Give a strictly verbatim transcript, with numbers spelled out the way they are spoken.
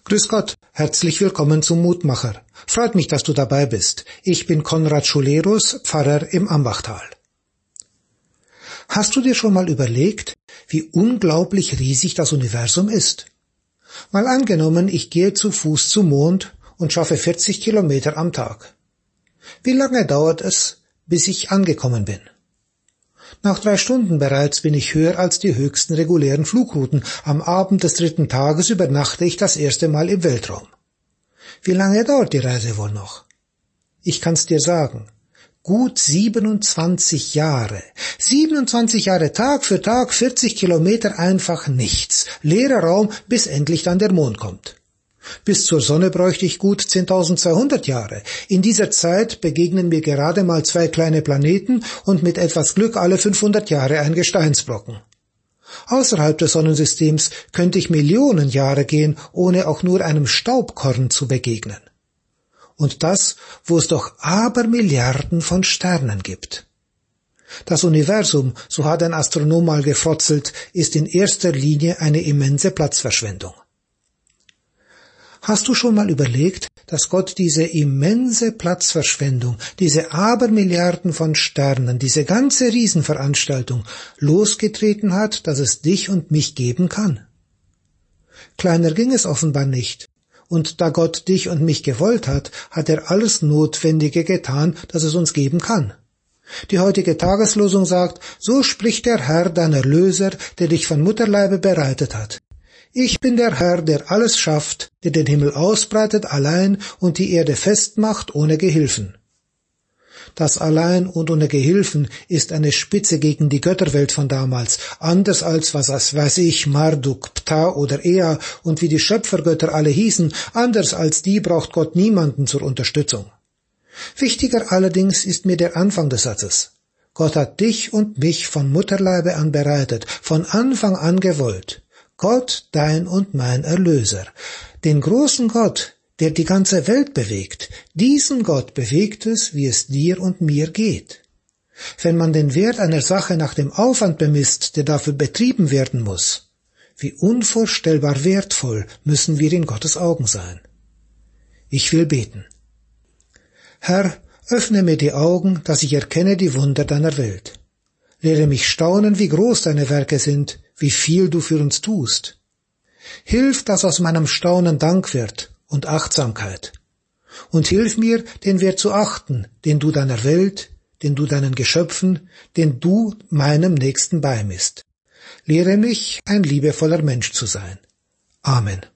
Grüß Gott, herzlich willkommen zum Mutmacher. Freut mich, dass du dabei bist. Ich bin Konrad Schulerus, Pfarrer im Ambachtal. Hast du dir schon mal überlegt, wie unglaublich riesig das Universum ist? Mal angenommen, ich gehe zu Fuß zum Mond und schaffe vierzig Kilometer am Tag. Wie lange dauert es, bis ich angekommen bin? Nach drei Stunden bereits bin ich höher als die höchsten regulären Flugrouten. Am Abend des dritten Tages übernachte ich das erste Mal im Weltraum. Wie lange dauert die Reise wohl noch? Ich kann's dir sagen. Gut siebenundzwanzig Jahre. siebenundzwanzig Jahre Tag für Tag, vierzig Kilometer, einfach nichts. Leerer Raum, bis endlich dann der Mond kommt. Bis zur Sonne bräuchte ich gut zehntausendzweihundert Jahre. In dieser Zeit begegnen mir gerade mal zwei kleine Planeten und mit etwas Glück alle fünfhundert Jahre ein Gesteinsbrocken. Außerhalb des Sonnensystems könnte ich Millionen Jahre gehen, ohne auch nur einem Staubkorn zu begegnen. Und das, wo es doch Abermilliarden von Sternen gibt. Das Universum, so hat ein Astronom mal gefrotzelt, ist in erster Linie eine immense Platzverschwendung. Hast du schon mal überlegt, dass Gott diese immense Platzverschwendung, diese Abermilliarden von Sternen, diese ganze Riesenveranstaltung losgetreten hat, dass es dich und mich geben kann? Kleiner ging es offenbar nicht. Und da Gott dich und mich gewollt hat, hat er alles Notwendige getan, dass es uns geben kann. Die heutige Tageslosung sagt, so spricht der Herr, dein Erlöser, der dich von Mutterleibe bereitet hat. Ich bin der Herr, der alles schafft, der den Himmel ausbreitet allein und die Erde festmacht ohne Gehilfen. Das allein und ohne Gehilfen ist eine Spitze gegen die Götterwelt von damals, anders als, was weiß ich, Marduk, Ptah oder Ea und wie die Schöpfergötter alle hießen, anders als die braucht Gott niemanden zur Unterstützung. Wichtiger allerdings ist mir der Anfang des Satzes. Gott hat dich und mich von Mutterleibe an bereitet, von Anfang an gewollt. Gott, dein und mein Erlöser. Den großen Gott, der die ganze Welt bewegt, diesen Gott bewegt es, wie es dir und mir geht. Wenn man den Wert einer Sache nach dem Aufwand bemisst, der dafür betrieben werden muss, wie unvorstellbar wertvoll müssen wir in Gottes Augen sein. Ich will beten. Herr, öffne mir die Augen, dass ich erkenne die Wunder deiner Welt. Lehre mich staunen, wie groß deine Werke sind, wie viel du für uns tust. Hilf, dass aus meinem Staunen Dank wird und Achtsamkeit. Und hilf mir, den Wert zu achten, den du deiner Welt, den du deinen Geschöpfen, den du meinem Nächsten beimisst. Lehre mich, ein liebevoller Mensch zu sein. Amen.